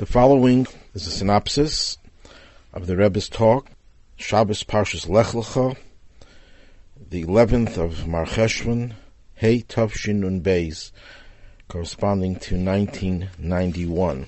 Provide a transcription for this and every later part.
The following is a synopsis of the Rebbe's talk, Shabbos Parshas Lech Lecha, the 11th of Mar Cheshvan, Hey Tavshin Nun Beis, corresponding to 1991.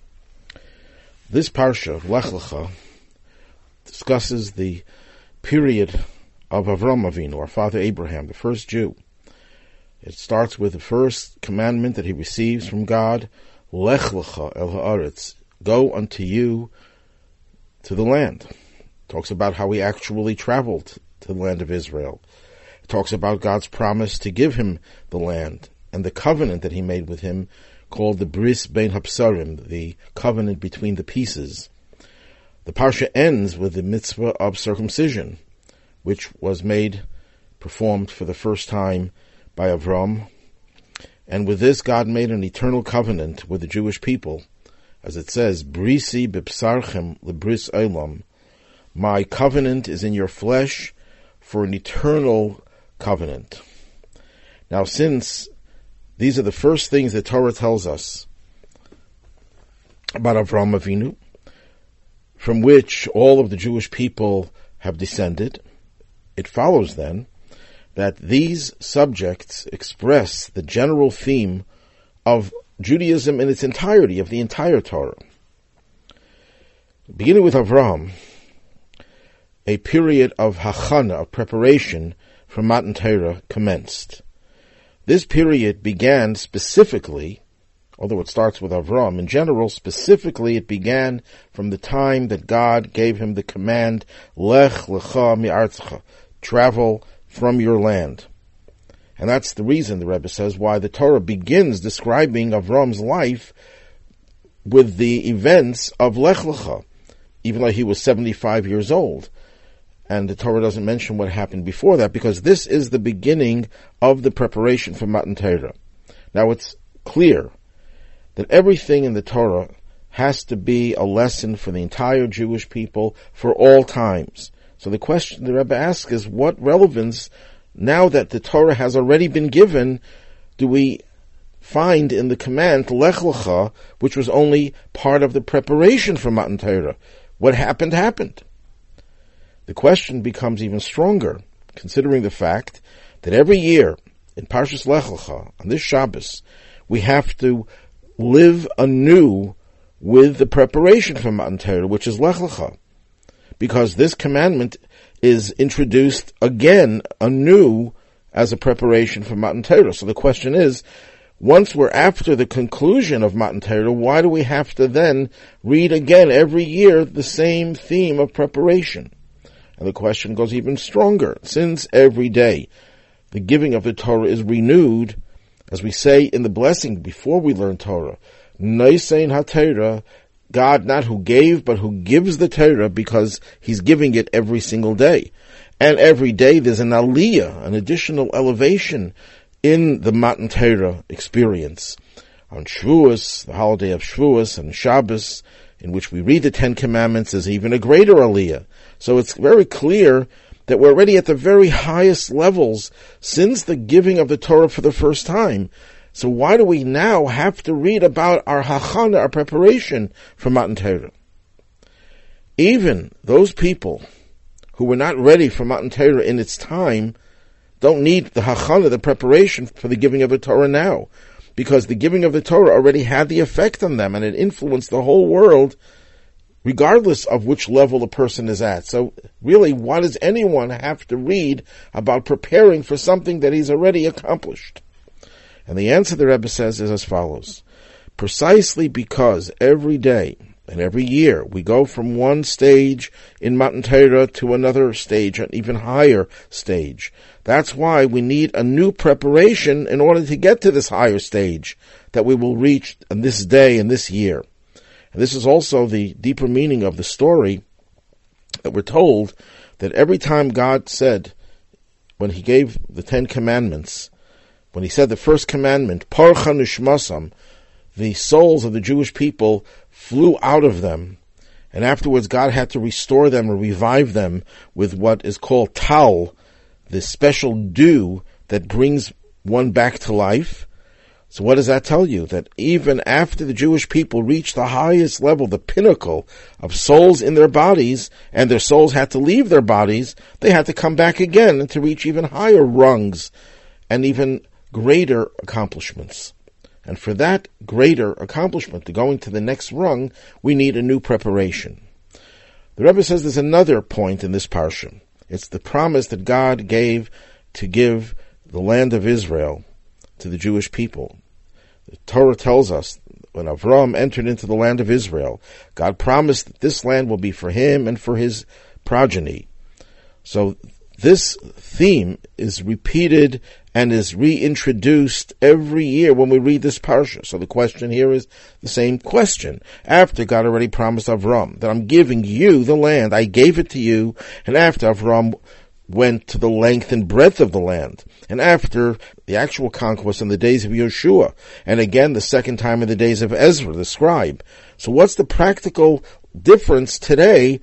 This Parsha of Lech Lecha discusses the period of Avram Avinu, our father Abraham, the first Jew. It starts with the first commandment that he receives from God, Lech Lecha El Haaretz, go unto you to the land. It talks about how he actually traveled to the land of Israel. It talks about God's promise to give him the land and the covenant that he made with him, called the Bris Bein Hapsarim, the covenant between the pieces. The Parsha ends with the mitzvah of circumcision, which was performed for the first time by Avram. And with this, God made an eternal covenant with the Jewish people. As it says, Brisi b'psarchem lebris olam. My covenant is in your flesh for an eternal covenant. Now, since these are the first things that Torah tells us about Avram Avinu, from which all of the Jewish people have descended, it follows then that these subjects express the general theme of Judaism in its entirety, of the entire Torah. Beginning with Avram, a period of hachana, of preparation for Matan Torah, commenced. This period began specifically, although it starts with Avram, in general, specifically it began from the time that God gave him the command, Lech Lecha mi'artzecha, travel from your land. And that's the reason, the Rebbe says, why the Torah begins describing Avram's life with the events of Lech Lecha, even though he was 75 years old. And the Torah doesn't mention what happened before that, because this is the beginning of the preparation for Matan Torah. Now it's clear that everything in the Torah has to be a lesson for the entire Jewish people for all times. So the question the Rebbe asks is, what relevance, now that the Torah has already been given, do we find in the command, Lech Lecha, which was only part of the preparation for Matan Torah? What happened, happened. The question becomes even stronger, considering the fact that every year in Parshas Lech Lecha, on this Shabbos, we have to live anew with the preparation for Matan Torah, which is Lech Lecha, because this commandment is introduced again anew as a preparation for Matan Torah. So the question is, once we're after the conclusion of Matan Torah, why do we have to then read again every year the same theme of preparation? And the question goes even stronger, since every day the giving of the Torah is renewed, as we say in the blessing before we learn Torah, Noisein HaTorah, God not who gave, but who gives the Torah, because he's giving it every single day. And every day there's an aliyah, an additional elevation in the Matan Torah experience. On Shavuos, the holiday of Shavuos, and Shabbos, in which we read the Ten Commandments, is even a greater aliyah. So it's very clear that we're already at the very highest levels since the giving of the Torah for the first time. So why do we now have to read about our hachana, our preparation for Matan Torah? Even those people who were not ready for Matan Torah in its time don't need the hachana, the preparation for the giving of the Torah now, because the giving of the Torah already had the effect on them and it influenced the whole world, regardless of which level a person is at. So really, why does anyone have to read about preparing for something that he's already accomplished? And the answer, the Rebbe says, is as follows. Precisely because every day and every year we go from one stage in Matan Torah to another stage, an even higher stage. That's why we need a new preparation in order to get to this higher stage that we will reach on this day and this year. And this is also the deeper meaning of the story that we're told, that every time God said, when he gave the Ten Commandments, when he said the first commandment, Parcha Nishmasam, the souls of the Jewish people flew out of them, and afterwards God had to restore them or revive them with what is called Tal, the special dew that brings one back to life. So what does that tell you? That even after the Jewish people reached the highest level, the pinnacle of souls in their bodies, and their souls had to leave their bodies, they had to come back again to reach even higher rungs and even greater accomplishments. And for that greater accomplishment, to going to the next rung, we need a new preparation. The Rebbe says there's another point in this parsha. It's the promise that God gave to give the land of Israel to the Jewish people. The Torah tells us when Avram entered into the land of Israel, God promised that this land will be for him and for his progeny. So this theme is repeated and is reintroduced every year when we read this parsha. So the question here is the same question. After God already promised Avram that I'm giving you the land, I gave it to you, and after Avram went to the length and breadth of the land, and after the actual conquest in the days of Yeshua, and again the second time in the days of Ezra, the scribe. So what's the practical difference today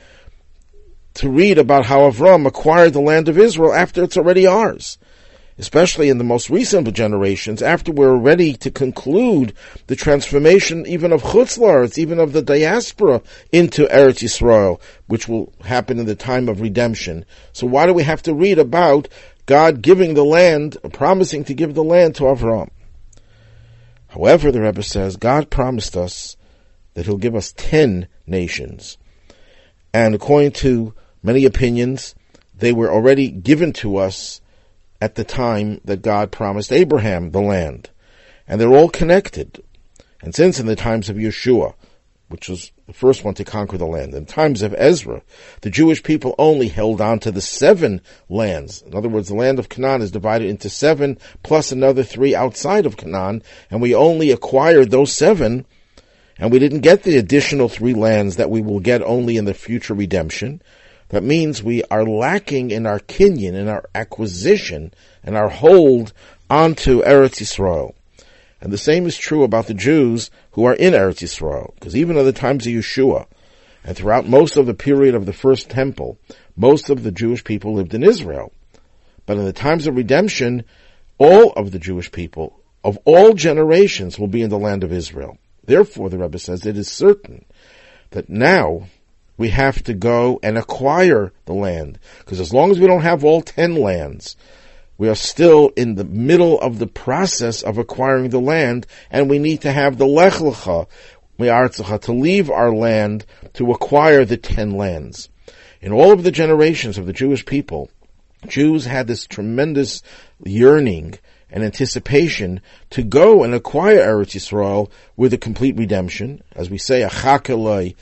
to read about how Avram acquired the land of Israel after it's already ours? Especially in the most recent generations, after we're ready to conclude the transformation even of Chutz La'aretz, even of the diaspora into Eretz Yisrael, which will happen in the time of redemption. So why do we have to read about God giving the land, promising to give the land to Avram? However, the Rebbe says, God promised us that He'll give us 10 nations. And according to many opinions, they were already given to us at the time that God promised Abraham the land. And they're all connected. And since in the times of Yeshua, which was the first one to conquer the land, in times of Ezra, the Jewish people only held on to the 7 lands. In other words, the land of Canaan is divided into 7 plus another 3 outside of Canaan, and we only acquired those 7, and we didn't get the additional 3 lands that we will get only in the future redemption. That means we are lacking in our kinyan, in our acquisition, and our hold onto Eretz Yisrael. And the same is true about the Jews who are in Eretz Yisrael, because even in the times of Yeshua, and throughout most of the period of the first temple, most of the Jewish people lived in Israel. But in the times of redemption, all of the Jewish people of all generations will be in the land of Israel. Therefore, the Rebbe says, it is certain that now we have to go and acquire the land. Because as long as we don't have all 10 lands, we are still in the middle of the process of acquiring the land, and we need to have the Lech Lecha, to leave our land to acquire the 10 lands. In all of the generations of the Jewish people, Jews had this tremendous yearning and anticipation to go and acquire Eretz Yisrael with a complete redemption. As we say, I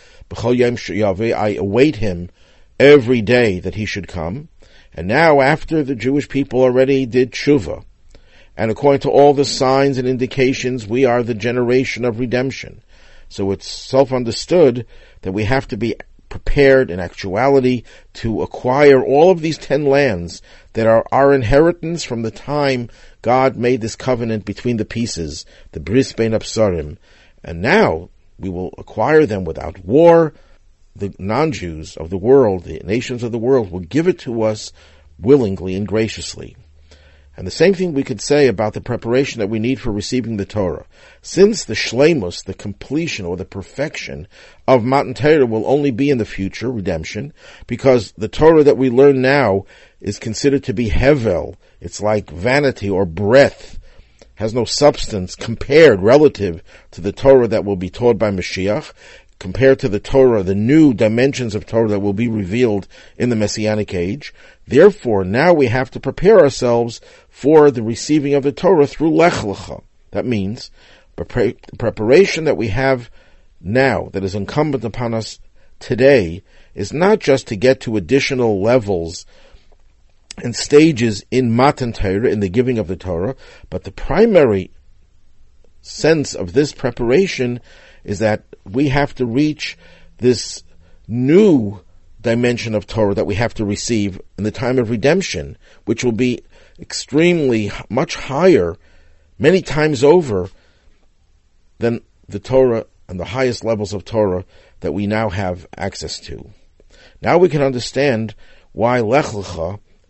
await him every day that he should come. And now, after the Jewish people already did tshuva, and according to all the signs and indications, we are the generation of redemption. So it's self-understood that we have to be prepared in actuality to acquire all of these 10 lands that are our inheritance from the time God made this covenant between the pieces, the Bris Bein Absarim. And now we will acquire them without war. The non-Jews of the world, the nations of the world, will give it to us willingly and graciously. And the same thing we could say about the preparation that we need for receiving the Torah. Since the shleimus, the completion or the perfection of Matan Torah will only be in the future, redemption, because the Torah that we learn now is considered to be hevel. It's like vanity or breath, has no substance compared relative to the Torah that will be taught by Mashiach, compared to the Torah, the new dimensions of Torah that will be revealed in the Messianic age. Therefore, now we have to prepare ourselves for the receiving of the Torah through Lech Lecha. That means the preparation that we have now, that is incumbent upon us today, is not just to get to additional levels and stages in Matan Torah, in the giving of the Torah, but the primary sense of this preparation is that we have to reach this new dimension of Torah that we have to receive in the time of redemption, which will be extremely much higher, many times over, than the Torah and the highest levels of Torah that we now have access to. Now we can understand why Lech Lecha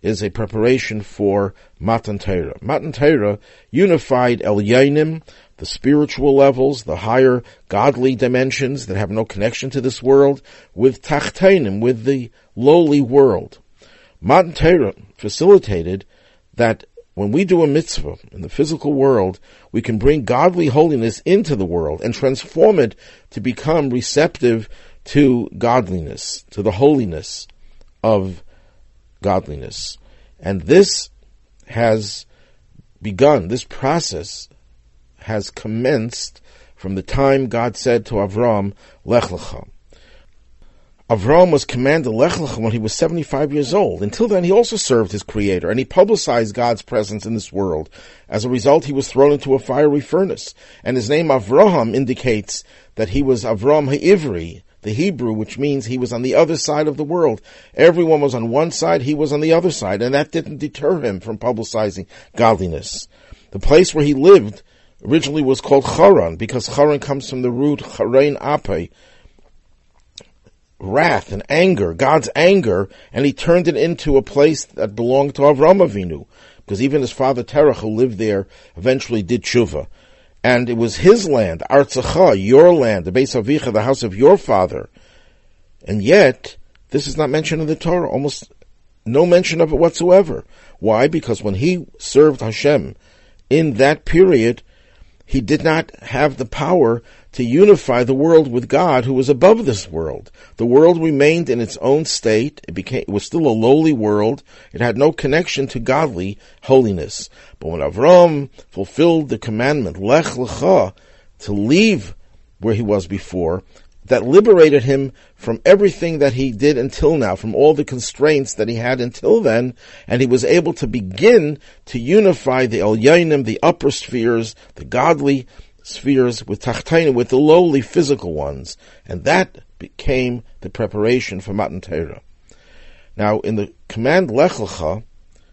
is a preparation for Matan Torah. Matan Torah unified Elyonim, the spiritual levels, the higher godly dimensions that have no connection to this world, with Tachtainim, with the lowly world. Matan Torah facilitated that when we do a mitzvah in the physical world, we can bring godly holiness into the world and transform it to become receptive to godliness, to the holiness of godliness. And this has begun, this process has commenced from the time God said to Avram, Lech Lecha. Avram was commanded Lech Lecha when he was 75 years old. Until then, he also served his Creator, and he publicized God's presence in this world. As a result, he was thrown into a fiery furnace, and his name Avraham indicates that he was Avram Ha'ivri, the Hebrew, which means he was on the other side of the world. Everyone was on one side, he was on the other side, and that didn't deter him from publicizing godliness. The place where he lived originally was called Charan, because Charan comes from the root Charain Ape, wrath and anger, God's anger, and he turned it into a place that belonged to Avram Avinu, because even his father Terach, who lived there, eventually did tshuva. And it was his land, Artzacha, your land, the Beis Avicha, the house of your father. And yet, this is not mentioned in the Torah, almost no mention of it whatsoever. Why? Because when he served Hashem in that period, he did not have the power to unify the world with God, who was above this world. The world remained in its own state. It was still a lowly world. It had no connection to godly holiness. But when Avram fulfilled the commandment, Lech Lecha, to leave where he was before, that liberated him from everything that he did until now, from all the constraints that he had until then, and he was able to begin to unify the Elyonim, the upper spheres, the godly spheres, with Tachtainim, with the lowly physical ones. And that became the preparation for Matan Torah. Now, in the command Lech Lecha,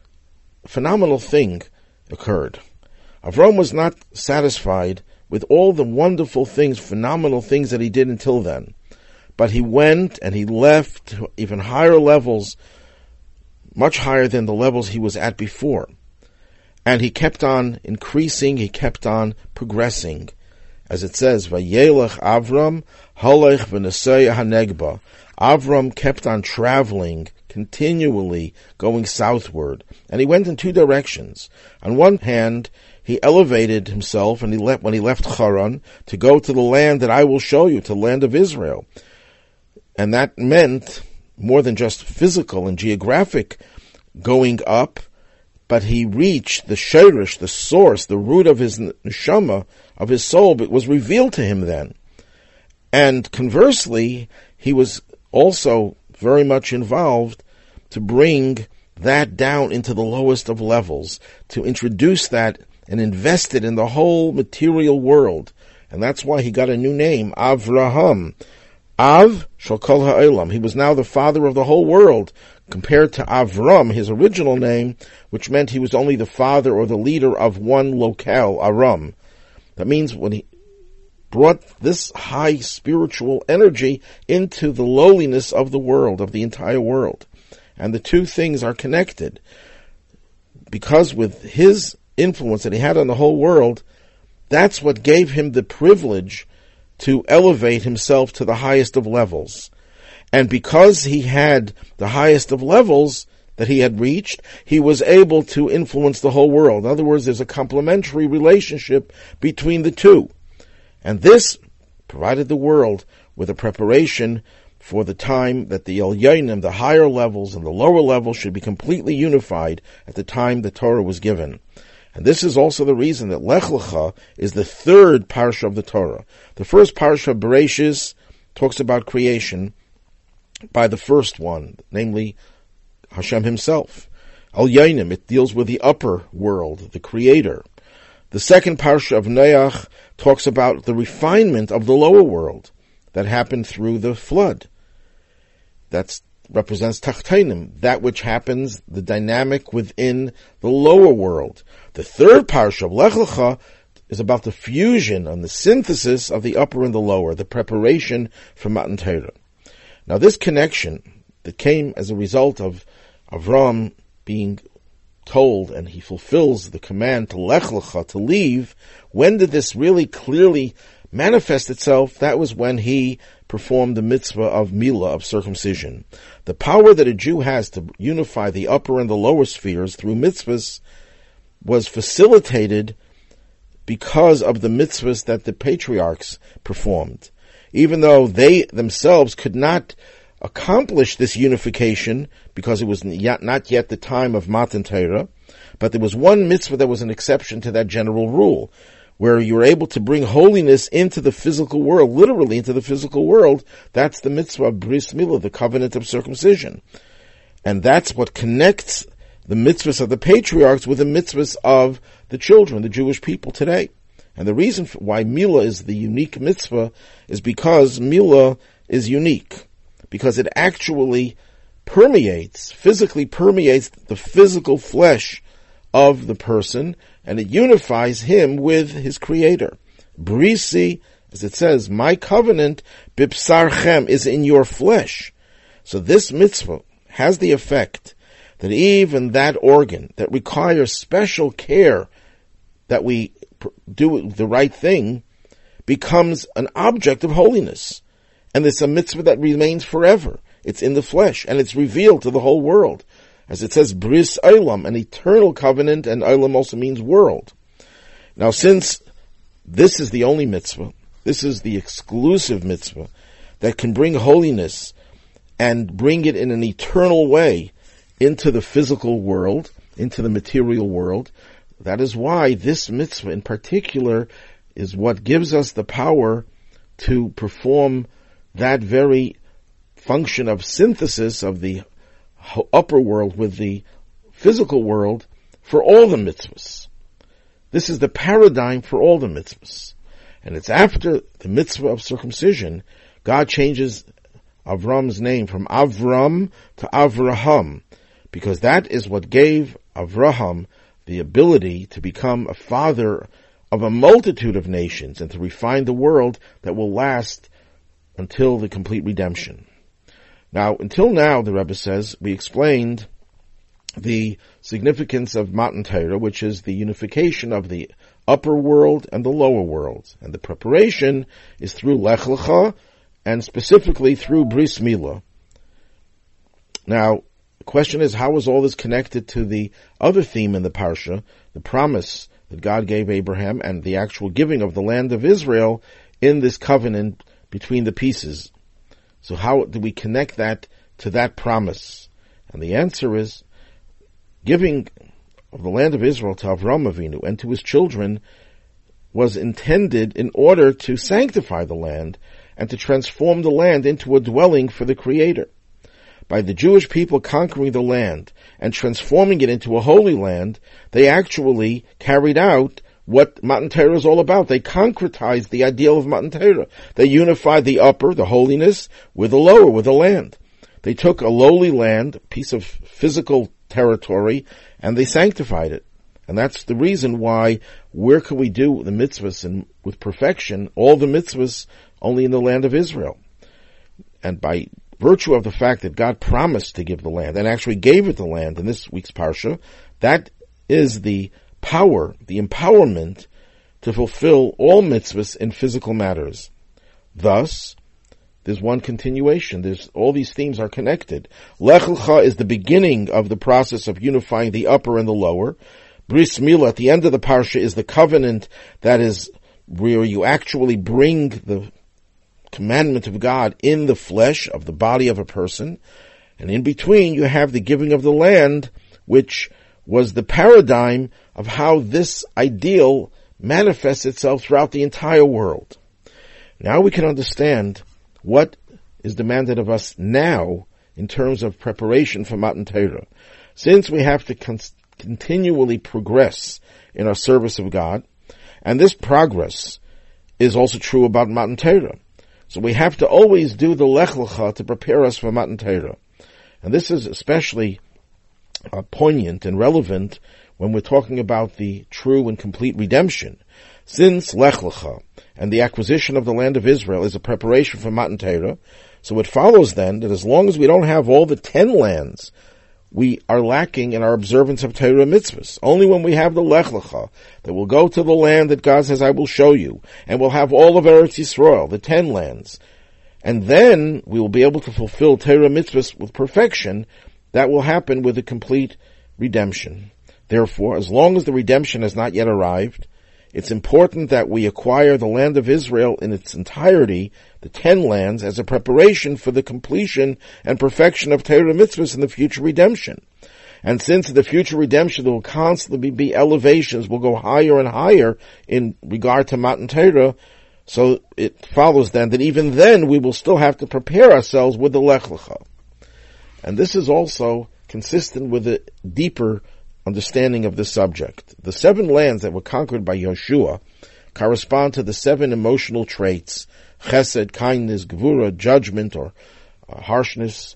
a phenomenal thing occurred. Avram was not satisfied with all the wonderful things, phenomenal things that he did until then. But he went and he left to even higher levels, much higher than the levels he was at before. And he kept on increasing, he kept on progressing. As it says, Vayelech Avram, Halech v'nesei hanegba. Avram kept on traveling, continually going southward. And he went in two directions. On one hand, he elevated himself, and when he left Charan, to go to the land that I will show you, to the land of Israel. And that meant more than just physical and geographic going up, but he reached the shirish, the source, the root of his neshama, of his soul. It was revealed to him then. And conversely, he was also very much involved to bring that down into the lowest of levels, to introduce that and invest it in the whole material world. And that's why he got a new name, Avraham. Av shel kol ha'olam. He was now the father of the whole world, compared to Avram, his original name, which meant he was only the father or the leader of one locale, Aram. That means when he brought this high spiritual energy into the lowliness of the world, of the entire world. And the two things are connected. Because with his influence that he had on the whole world, that's what gave him the privilege to elevate himself to the highest of levels. And because he had the highest of levels that he had reached, he was able to influence the whole world. In other words, there's a complementary relationship between the two. And this provided the world with a preparation for the time that the Elyonim, the higher levels and the lower levels, should be completely unified at the time the Torah was given. And this is also the reason that Lech Lecha is the third parsha of the Torah. The first parsha, Bereshis, talks about creation by the first one, namely Hashem himself. Elyonim, it deals with the upper world, the Creator. The second parsha of Noach talks about the refinement of the lower world that happened through the flood. That represents Tachtainim, that which happens, the dynamic within the lower world. The third parsha of Lech Lecha is about the fusion and the synthesis of the upper and the lower, the preparation for Matan Torah. Now this connection that came as a result of Avram being told, and he fulfills the command to lech lecha, to leave, when did this really clearly manifest itself? That was when he performed the mitzvah of milah, of circumcision. The power that a Jew has to unify the upper and the lower spheres through mitzvahs was facilitated because of the mitzvahs that the patriarchs performed. Even though they themselves could not accomplish this unification, because it was not yet the time of Matan Torah, but there was one mitzvah that was an exception to that general rule, where you were able to bring holiness into the physical world, literally into the physical world. That's the mitzvah of Bris Milah, the covenant of circumcision. And that's what connects the mitzvahs of the patriarchs with the mitzvahs of the children, the Jewish people today. And the reason why Milah is the unique mitzvah is because Milah is unique, because it actually physically permeates the physical flesh of the person, and it unifies him with his creator. Brisi, as it says, my covenant, bipsarchem, is in your flesh. So this mitzvah has the effect that even that organ that requires special care, that we do the right thing, becomes an object of holiness. And it's a mitzvah that remains forever. It's in the flesh, and it's revealed to the whole world. As it says, bris olam, an eternal covenant, and olam also means world. Now, since this is the only mitzvah, this is the exclusive mitzvah that can bring holiness and bring it in an eternal way into the physical world, into the material world, that is why this mitzvah in particular is what gives us the power to perform that very function of synthesis of the upper world with the physical world for all the mitzvahs. This is the paradigm for all the mitzvahs. And it's after the mitzvah of circumcision, God changes Avram's name from Avram to Avraham, because that is what gave Avraham the ability to become a father of a multitude of nations and to refine the world that will last until the complete redemption. Now, until now, the Rebbe says, we explained the significance of Matan Torah, which is the unification of the upper world and the lower world. And the preparation is through Lech Lecha, and specifically through Bris Milah. Now, the question is, how is all this connected to the other theme in the Parsha, the promise that God gave Abraham and the actual giving of the land of Israel in this covenant between the pieces? So how do we connect that to that promise? And the answer is, giving of the land of Israel to Avraham Avinu and to his children was intended in order to sanctify the land and to transform the land into a dwelling for the Creator. By the Jewish people conquering the land and transforming it into a holy land, they actually carried out what Matan Torah is all about. They concretized the ideal of Matan Torah. They unified the upper, the holiness, with the lower, with the land. They took a lowly land, a piece of physical territory, and they sanctified it. And that's the reason why, where can we do the mitzvahs and with perfection, all the mitzvahs only in the land of Israel. And by virtue of the fact that God promised to give the land, and actually gave it the land in this week's Parsha, that is the power, the empowerment to fulfill all mitzvahs in physical matters. Thus, there's one continuation. All these themes are connected. Lech Lecha is the beginning of the process of unifying the upper and the lower. Bris Milah at the end of the Parsha is the covenant that is where you actually bring the commandment of God in the flesh of the body of a person. And in between you have the giving of the land, which was the paradigm of how this ideal manifests itself throughout the entire world. Now we can understand what is demanded of us now in terms of preparation for Matan Torah. Since we have to continually progress in our service of God, and this progress is also true about Matan Torah. So we have to always do the Lech Lecha to prepare us for Matan Torah. And this is especially poignant and relevant when we're talking about the true and complete redemption. Since Lech Lecha and the acquisition of the land of Israel is a preparation for Matan Torah, so it follows then that as long as we don't have all the 10 lands we are lacking in our observance of Torah mitzvahs. Only when we have the Lech Lecha, that we'll go to the land that God says, I will show you, and we'll have all of Eretz Yisrael, the 10 lands, and then we will be able to fulfill Torah mitzvahs with perfection. That will happen with a complete redemption. Therefore, as long as the redemption has not yet arrived, it's important that we acquire the land of Israel in its entirety, the 10 lands, as a preparation for the completion and perfection of Torah mitzvahs in the future redemption. And since in the future redemption there will constantly be elevations, will go higher and higher in regard to Matan Torah, so it follows then that even then we will still have to prepare ourselves with the Lech Lecha. And this is also consistent with a deeper understanding of this subject. The 7 lands that were conquered by Yoshua correspond to the 7 emotional traits: chesed, kindness, gevura, judgment or harshness,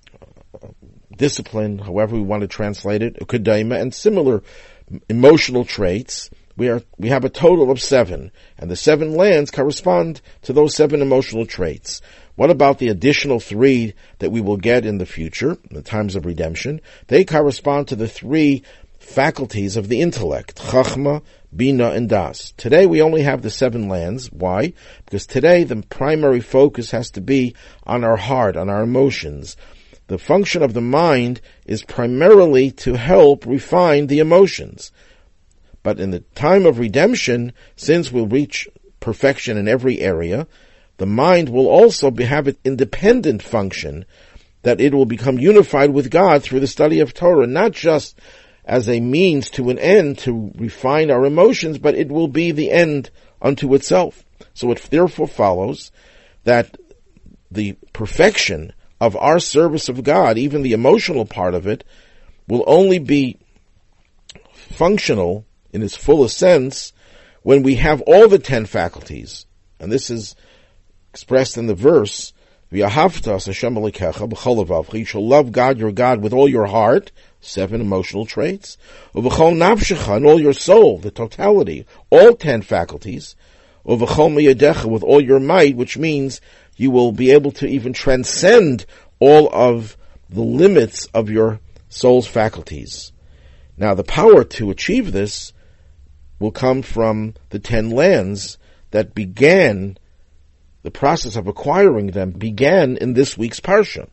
discipline, however we want to translate it, kedema, and similar emotional traits. We have a total of 7, and the 7 lands correspond to those 7 emotional traits. What about the additional 3 that we will get in the future, in the times of redemption? They correspond to the 3 faculties of the intellect: Chachma, Bina, and Das. Today we only have the 7 lands. Why? Because today the primary focus has to be on our heart, on our emotions. The function of the mind is primarily to help refine the emotions. But in the time of redemption, since we'll reach perfection in every area, the mind will also have an independent function, that it will become unified with God through the study of Torah, not just as a means to an end to refine our emotions, but it will be the end unto itself. So it therefore follows that the perfection of our service of God, even the emotional part of it, will only be functional in its fullest sense when we have all the 10 faculties. And this is expressed in the verse, you shall love God your God with all your heart, 7 emotional traits, and all your soul, the totality, all 10 faculties, with all your might, which means you will be able to even transcend all of the limits of your soul's faculties. Now, the power to achieve this will come from the 10 lands that began, the process of acquiring them began in this week's Parsha.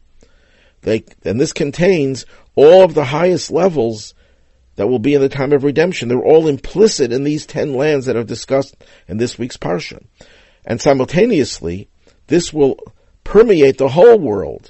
And this contains all of the highest levels that will be in the time of redemption. They're all implicit in these 10 lands that are discussed in this week's Parsha. And simultaneously, this will permeate the whole world.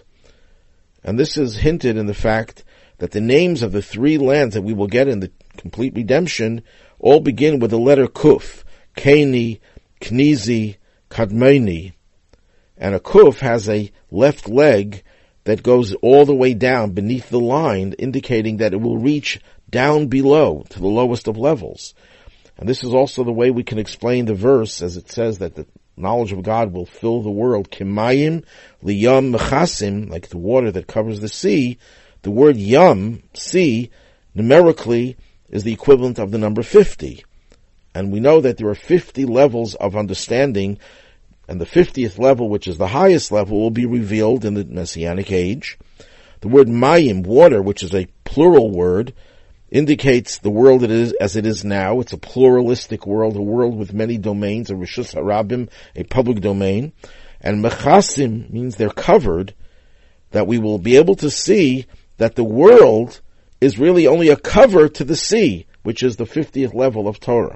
And this is hinted in the fact that the names of the 3 lands that we will get in the complete redemption all begin with the letter Kuf: Keni, Knizi, Kadmoni. And a Kuf has a left leg that goes all the way down beneath the line, indicating that it will reach down below to the lowest of levels. And this is also the way we can explain the verse, as it says that the knowledge of God will fill the world. Kimayim liyam mechasim, like the water that covers the sea. The word yam, sea, numerically is the equivalent of the number 50. And we know that there are 50 levels of understanding, and the 50th level, which is the highest level, will be revealed in the Messianic age. The word mayim, water, which is a plural word, indicates the world as it is now. It's a pluralistic world, a world with many domains, a Rishus Harabim, a public domain. And mechasim means they're covered, that we will be able to see that the world is really only a cover to the sea, which is the 50th level of Torah.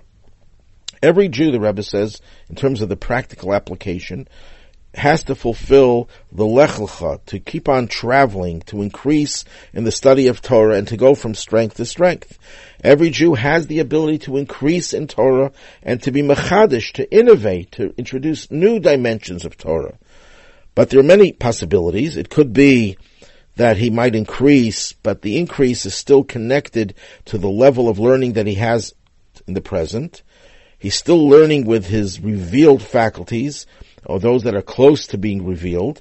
Every Jew, the Rebbe says, in terms of the practical application, has to fulfill the Lech Lecha, to keep on traveling, to increase in the study of Torah, and to go from strength to strength. Every Jew has the ability to increase in Torah and to be mechadish, to innovate, to introduce new dimensions of Torah. But there are many possibilities. It could be that he might increase, but the increase is still connected to the level of learning that he has in the present. He's still learning with his revealed faculties, or those that are close to being revealed.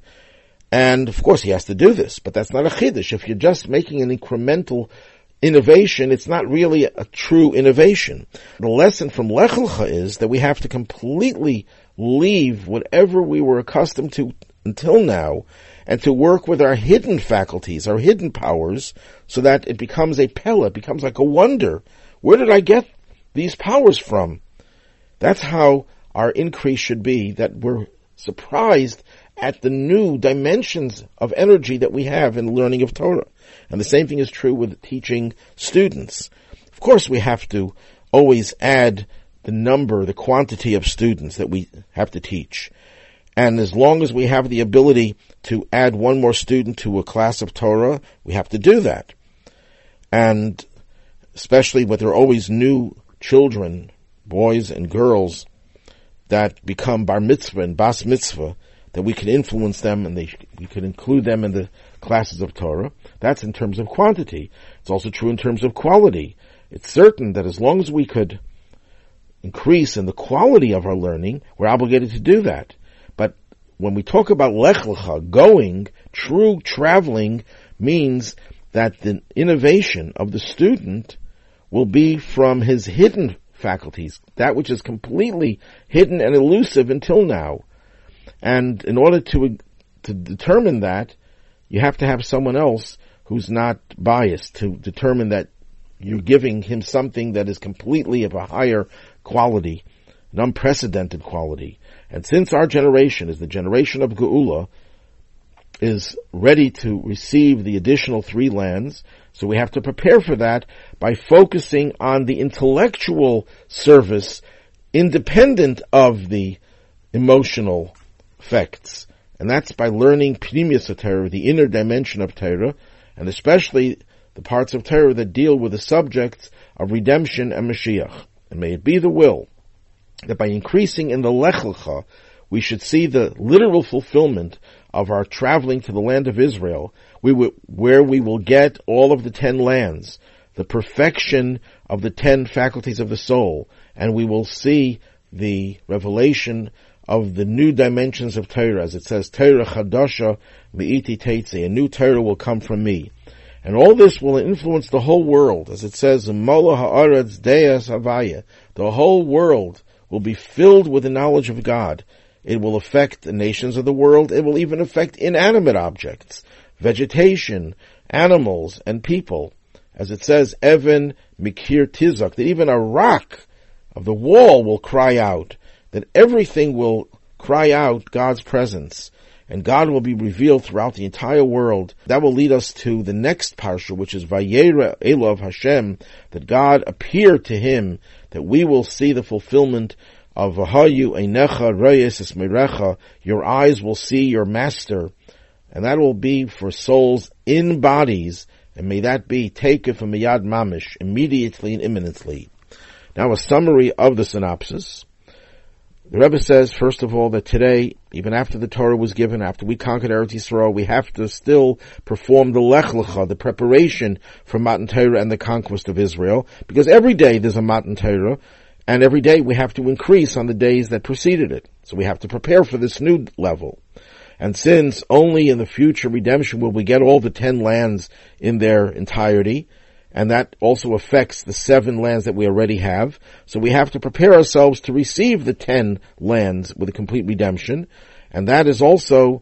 And of course he has to do this, but that's not a chiddush. If you're just making an incremental innovation, it's not really a true innovation. The lesson from Lech Lecha is that we have to completely leave whatever we were accustomed to until now, and to work with our hidden faculties, our hidden powers, so that it becomes a pella, it becomes like a wonder. Where did I get these powers from? That's how our increase should be, that we're surprised at the new dimensions of energy that we have in learning of Torah. And the same thing is true with teaching students. Of course, we have to always add the quantity of students that we have to teach. And as long as we have the ability to add one more student to a class of Torah, we have to do that. And especially when there are always new children, boys and girls, that become bar mitzvah and bas mitzvah, that we can influence them and we can include them in the classes of Torah. That's in terms of quantity. It's also true in terms of quality. It's certain that as long as we could increase in the quality of our learning, we're obligated to do that. But when we talk about lech lecha, going, true traveling, means that the innovation of the student will be from his hidden faculties, that which is completely hidden and elusive until now. And in order to determine that, you have to have someone else who's not biased to determine that you're giving him something that is completely of a higher quality, an unprecedented quality. And since our generation is the generation of Geula, is ready to receive the additional 3 lands, so we have to prepare for that by focusing on the intellectual service independent of the emotional effects. And that's by learning Pnimius Torah, the inner dimension of Torah, and especially the parts of Torah that deal with the subjects of redemption and Mashiach. And may it be the will that by increasing in the Lech Lecha, we should see the literal fulfillment of our traveling to the land of Israel, where we will get all of the 10 lands, the perfection of the 10 faculties of the soul, and we will see the revelation of the new dimensions of Torah, as it says, Torah Chadasha Me'iti Teitze, a new Torah will come from me. And all this will influence the whole world, as it says, Mola Ha'aretz Deas Havaya, the whole world will be filled with the knowledge of God. It will affect the nations of the world. It will even affect inanimate objects, vegetation, animals, and people. As it says, Even Mikir Tizak, that even a rock of the wall will cry out, that everything will cry out God's presence, and God will be revealed throughout the entire world. That will lead us to the next parsha, which is Vayera Elov Hashem, that God appeared to him, that we will see the fulfillment of Vahayu Einecha Reyes Esmerecha, your eyes will see your master, and that will be for souls in bodies, and may that be taken from Miyad Mamish, immediately and imminently. Now a summary of the synopsis. The Rebbe says, first of all, that today, even after the Torah was given, after we conquered Eretz Yisrael, we have to still perform the Lech Lecha, the preparation for Matan Torah and the conquest of Israel, because every day there's a Matan Torah, and every day we have to increase on the days that preceded it. So we have to prepare for this new level. And since only in the future redemption will we get all the 10 lands in their entirety, and that also affects the 7 lands that we already have, so we have to prepare ourselves to receive the 10 lands with a complete redemption, and that is also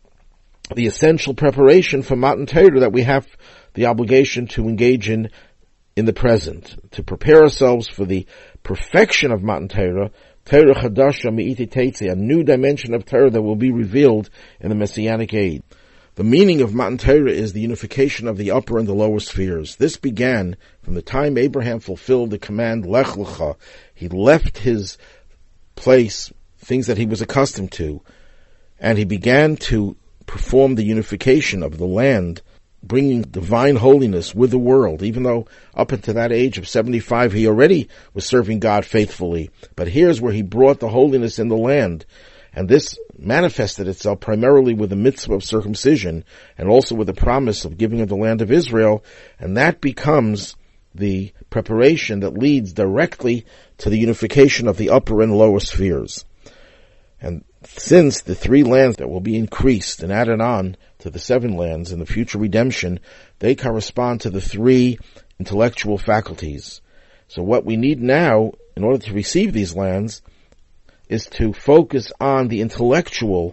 the essential preparation for Matan Torah that we have the obligation to engage in the present, to prepare ourselves for the perfection of Matan Torah, Torah Chadasha Me'iti Teitze, a new dimension of Torah that will be revealed in the Messianic age. The meaning of Matan Torah is the unification of the upper and the lower spheres. This began from the time Abraham fulfilled the command Lech Lecha. He left his place, things that he was accustomed to, and he began to perform the unification of the land, bringing divine holiness with the world, even though up until that age of 75 he already was serving God faithfully. But here's where he brought the holiness in the land. And this manifested itself primarily with the mitzvah of circumcision and also with the promise of giving of the land of Israel. And that becomes the preparation that leads directly to the unification of the upper and lower spheres. And since the 3 lands that will be increased and added on to the 7 lands in the future redemption, they correspond to the 3 intellectual faculties. So what we need now, in order to receive these lands, is to focus on the intellectual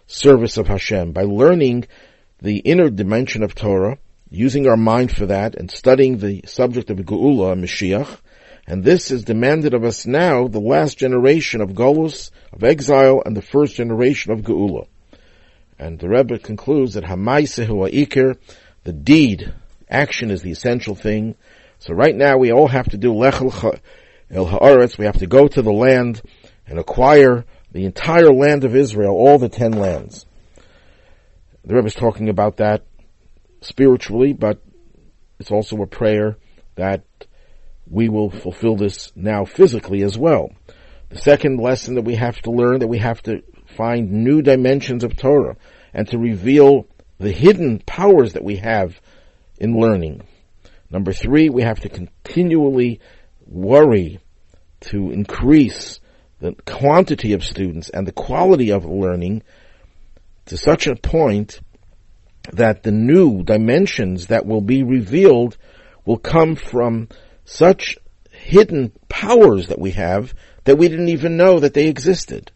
service of Hashem, by learning the inner dimension of Torah, using our mind for that, and studying the subject of Geula and Mashiach. And this is demanded of us now, the last generation of Golus, of exile, and the first generation of Geula. And the Rebbe concludes that Hamaiseh hu ha'ikar, the deed, action is the essential thing. So right now we all have to do Lech el ha'aretz, we have to go to the land and acquire the entire land of Israel, all the 10 lands. The Rebbe is talking about that spiritually, but it's also a prayer that we will fulfill this now physically as well. The second lesson that we have to learn, that we have to find new dimensions of Torah and to reveal the hidden powers that we have in learning. Number 3, we have to continually worry to increase the quantity of students and the quality of learning to such a point that the new dimensions that will be revealed will come from such hidden powers that we have that we didn't even know that they existed.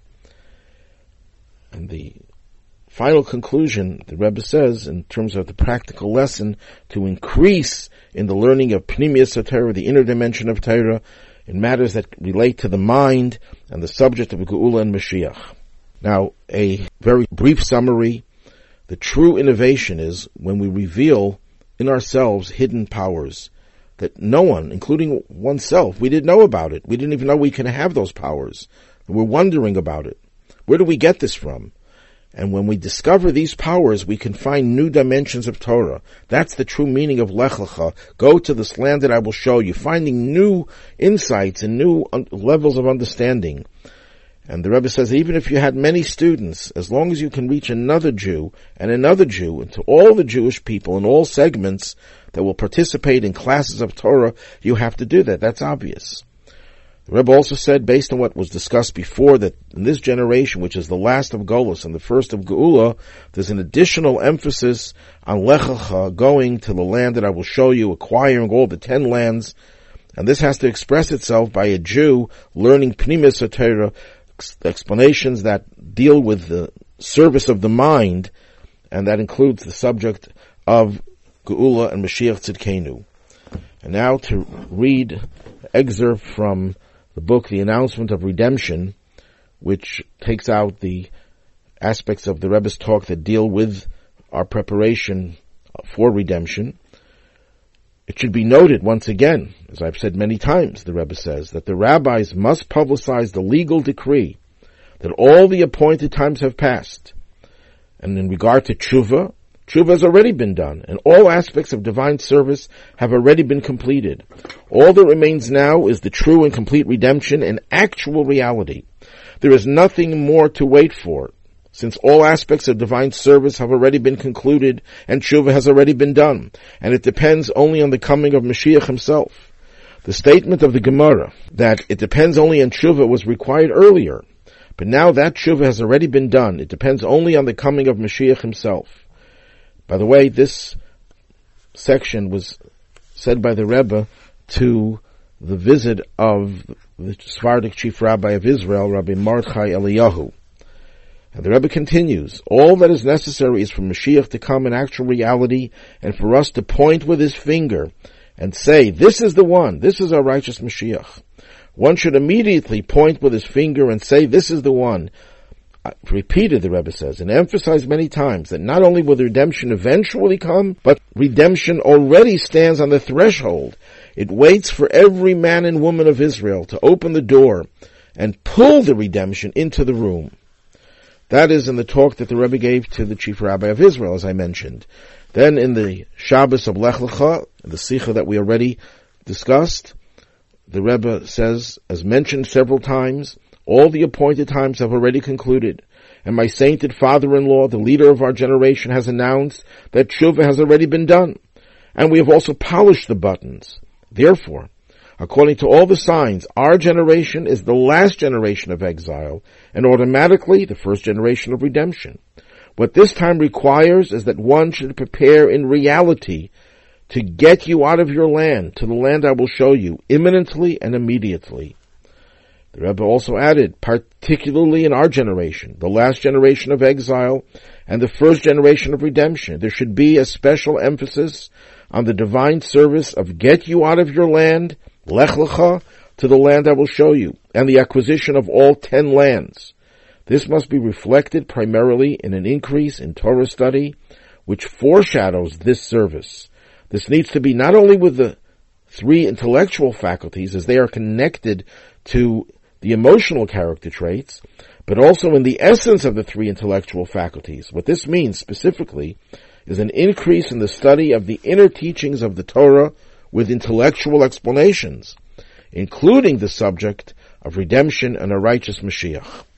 And the final conclusion, the Rebbe says, in terms of the practical lesson, to increase in the learning of Pnimius Torah, the inner dimension of Torah, in matters that relate to the mind and the subject of Geula and Mashiach. Now, a very brief summary. The true innovation is when we reveal in ourselves hidden powers that no one, including oneself, we didn't know about it. We didn't even know we can have those powers. We're wondering about it. Where do we get this from? And when we discover these powers, we can find new dimensions of Torah. That's the true meaning of Lech Lecha. Go to this land that I will show you, finding new insights and new levels of understanding. And the Rebbe says, even if you had many students, as long as you can reach another Jew, and to all the Jewish people in all segments that will participate in classes of Torah, you have to do that. That's obvious. The Rebbe also said, based on what was discussed before, that in this generation, which is the last of Golus and the first of Geula, there's an additional emphasis on Lech Lecha, going to the land that I will show you, acquiring all the 10 lands. And this has to express itself by a Jew learning Pnimius Torah, explanations that deal with the service of the mind, and that includes the subject of Geula and Mashiach Tzidkenu. And now to read an excerpt from the book, The Announcement of Redemption, which takes out the aspects of the Rebbe's talk that deal with our preparation for redemption. It should be noted once again, as I've said many times, the Rebbe says, that the rabbis must publicize the legal decree that all the appointed times have passed. And in regard to tshuva, tshuva has already been done, and all aspects of divine service have already been completed. All that remains now is the true and complete redemption and actual reality. There is nothing more to wait for, since all aspects of divine service have already been concluded and tshuva has already been done, and it depends only on the coming of Mashiach himself. The statement of the Gemara that it depends only on tshuva was required earlier, but now that tshuva has already been done. It depends only on the coming of Mashiach himself. By the way, this section was said by the Rebbe to the visit of the Sephardic chief rabbi of Israel, Rabbi Mordechai Eliyahu. And the Rebbe continues, all that is necessary is for Mashiach to come in actual reality and for us to point with his finger and say, this is the one, this is our righteous Mashiach. One should immediately point with his finger and say, this is the one. Repeated, the Rebbe says, and emphasized many times that not only will the redemption eventually come, but redemption already stands on the threshold. It waits for every man and woman of Israel to open the door and pull the redemption into the room. That is in the talk that the Rebbe gave to the chief rabbi of Israel, as I mentioned. Then in the Shabbos of Lech Lecha, the Sikha that we already discussed, the Rebbe says, as mentioned several times, all the appointed times have already concluded, and my sainted father-in-law, the leader of our generation, has announced that tshuva has already been done, and we have also polished the buttons. Therefore, according to all the signs, our generation is the last generation of exile, and automatically the first generation of redemption. What this time requires is that one should prepare in reality to get you out of your land, to the land I will show you, imminently and immediately. The Rebbe also added, particularly in our generation, the last generation of exile and the first generation of redemption, there should be a special emphasis on the divine service of get you out of your land, lech lecha, to the land I will show you, and the acquisition of all 10 lands. This must be reflected primarily in an increase in Torah study, which foreshadows this service. This needs to be not only with the 3 intellectual faculties, as they are connected to the emotional character traits, but also in the essence of the 3 intellectual faculties. What this means specifically is an increase in the study of the inner teachings of the Torah with intellectual explanations, including the subject of redemption and a righteous Mashiach.